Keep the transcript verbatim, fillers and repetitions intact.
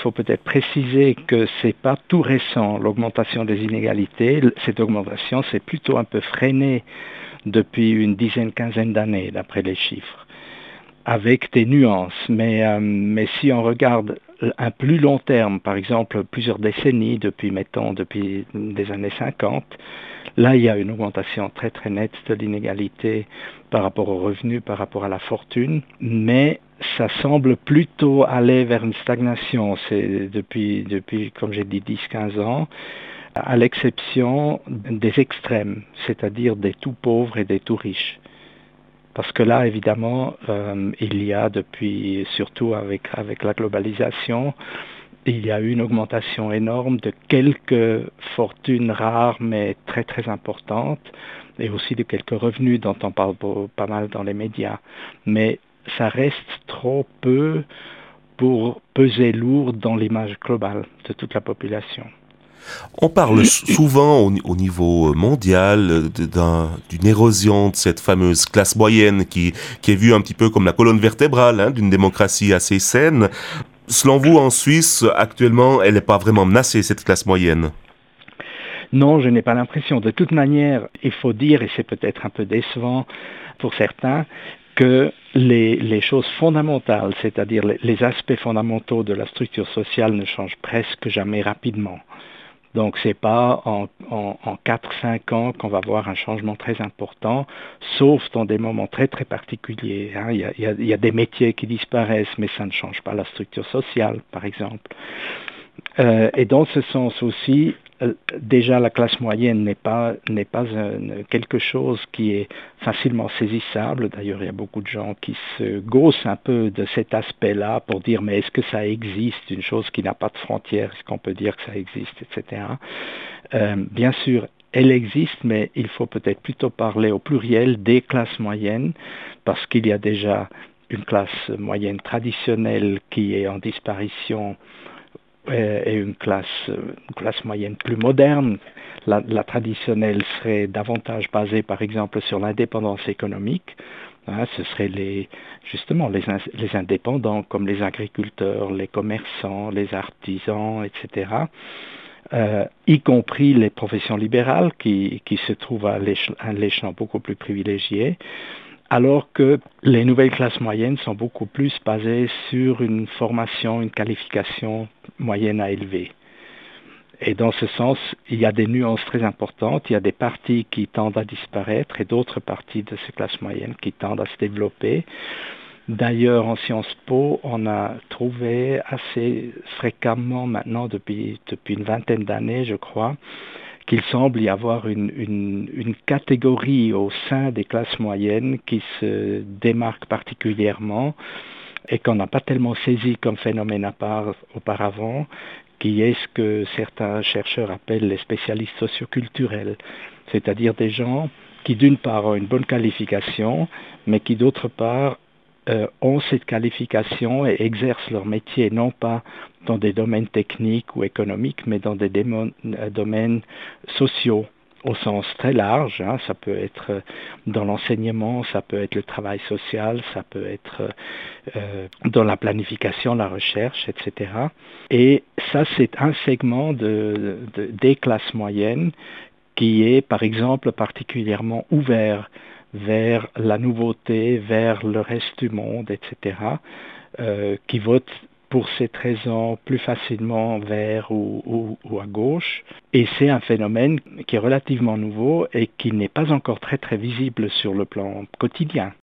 faut peut-être préciser que c'est pas tout récent, l'augmentation des inégalités. Cette augmentation s'est plutôt un peu freinée depuis une dizaine, quinzaine d'années, d'après les chiffres, avec des nuances. Mais, euh, mais si on regarde un plus long terme, par exemple plusieurs décennies, depuis, mettons, depuis des années cinquante, là, il y a une augmentation très très nette de l'inégalité par rapport aux revenus, par rapport à la fortune, mais ça semble plutôt aller vers une stagnation. C'est depuis, depuis comme j'ai dit, dix à quinze ans, à l'exception des extrêmes, c'est-à-dire des tout pauvres et des tout riches. Parce que là, évidemment, euh, il y a depuis, surtout avec, avec la globalisation, il y a eu une augmentation énorme de quelques fortunes rares mais très très importantes et aussi de quelques revenus dont on parle pas mal dans les médias. Mais ça reste trop peu pour peser lourd dans l'image globale de toute la population. On parle souvent au, au niveau mondial d'un, d'une érosion de cette fameuse classe moyenne qui, qui est vue un petit peu comme la colonne vertébrale hein, d'une démocratie assez saine. Selon vous, en Suisse, actuellement, elle n'est pas vraiment menacée, cette classe moyenne? Non, je n'ai pas l'impression. De toute manière, il faut dire, et c'est peut-être un peu décevant pour certains, que les, les choses fondamentales, c'est-à-dire les, les aspects fondamentaux de la structure sociale ne changent presque jamais rapidement. Donc c'est pas en, en, en quatre à cinq ans qu'on va voir un changement très important, sauf dans des moments très très particuliers. Hein. Il y a, il y a, il y a des métiers qui disparaissent, mais ça ne change pas la structure sociale, par exemple. Euh, et dans ce sens aussi, euh, déjà la classe moyenne n'est pas, n'est pas un, quelque chose qui est facilement saisissable. D'ailleurs, il y a beaucoup de gens qui se gaussent un peu de cet aspect-là pour dire mais est-ce que ça existe, une chose qui n'a pas de frontières, est-ce qu'on peut dire que ça existe, et cetera. Euh, bien sûr, elle existe, mais il faut peut-être plutôt parler au pluriel des classes moyennes, parce qu'il y a déjà une classe moyenne traditionnelle qui est en disparition et une classe, une classe moyenne plus moderne. La, la traditionnelle serait davantage basée, par exemple, sur l'indépendance économique. Hein, ce seraient les, justement les, les indépendants, comme les agriculteurs, les commerçants, les artisans, et cetera. Euh, y compris les professions libérales qui, qui se trouvent à l'échelon beaucoup plus privilégié. Alors que les nouvelles classes moyennes sont beaucoup plus basées sur une formation, une qualification moyenne à élevée. Et dans ce sens, il y a des nuances très importantes. Il y a des parties qui tendent à disparaître et d'autres parties de ces classes moyennes qui tendent à se développer. D'ailleurs, en Sciences Po, on a trouvé assez fréquemment maintenant, depuis, depuis une vingtaine d'années, je crois, qu'il semble y avoir une, une, une catégorie au sein des classes moyennes qui se démarque particulièrement et qu'on n'a pas tellement saisi comme phénomène à part auparavant, qui est ce que certains chercheurs appellent les spécialistes socioculturels, c'est-à-dire des gens qui d'une part ont une bonne qualification, mais qui d'autre part euh, ont cette qualification et exercent leur métier non pas dans des domaines techniques ou économiques, mais dans des démon- euh, domaines sociaux au sens très large. Hein. Ça peut être dans l'enseignement, ça peut être le travail social, ça peut être euh, dans la planification, la recherche, et cetera. Et ça, c'est un segment de, de, des classes moyennes qui est, par exemple, particulièrement ouvert vers la nouveauté, vers le reste du monde, et cetera, euh, qui vote pour cette raison plus facilement vers ou, ou, ou à gauche. Et c'est un phénomène qui est relativement nouveau et qui n'est pas encore très très visible sur le plan quotidien.